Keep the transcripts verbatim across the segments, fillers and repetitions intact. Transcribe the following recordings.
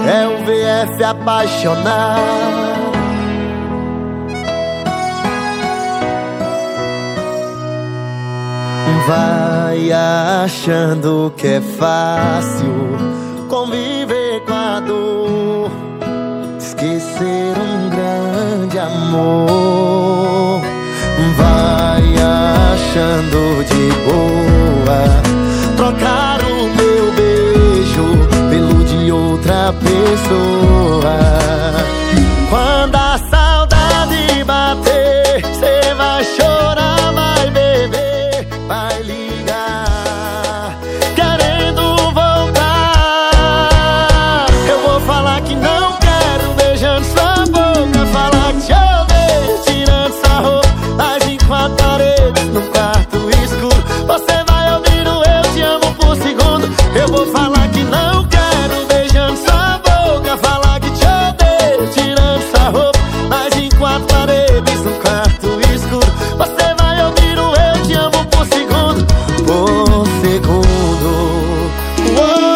é o V F apaixonado. Vai achando que é fácil conviver com a dor, esquecer um grande amor. Vai achando de boa trocar o meu beijo pelo de outra pessoa. Quando a saudade bater, cê vai chorar, vai beber, vai ligar, querendo voltar. Eu vou falar que não quero, beijando sua boca, falar que te odeio, tirando sua roupa, mas em quatro paredes, num quarto escuro, você vai ouvir o eu te amo por segundo. Eu vou falar que não quero, beijando sua boca, falar que te odeio, tirando sua roupa, mas em quatro paredes, num quarto escuro, você vai ouvir o eu te amo por segundo, por segundo. Uou.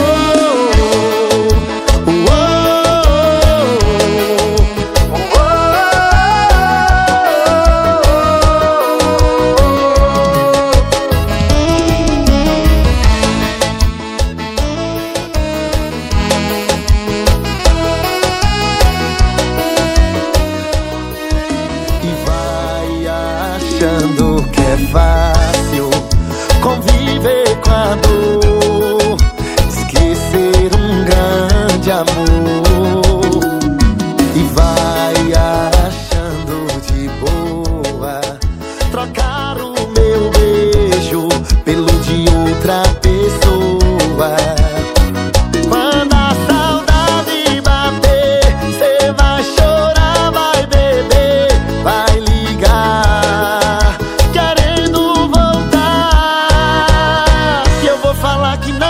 Achando que é fácil conviver com a dor, esquecer um grande amor. E vai achando de boa trocar o meu beijo pelo de outra pessoa. Quando a saudade bater, cê vai chorar, vai beber, vai ligar, querendo voltar. E eu vou falar que não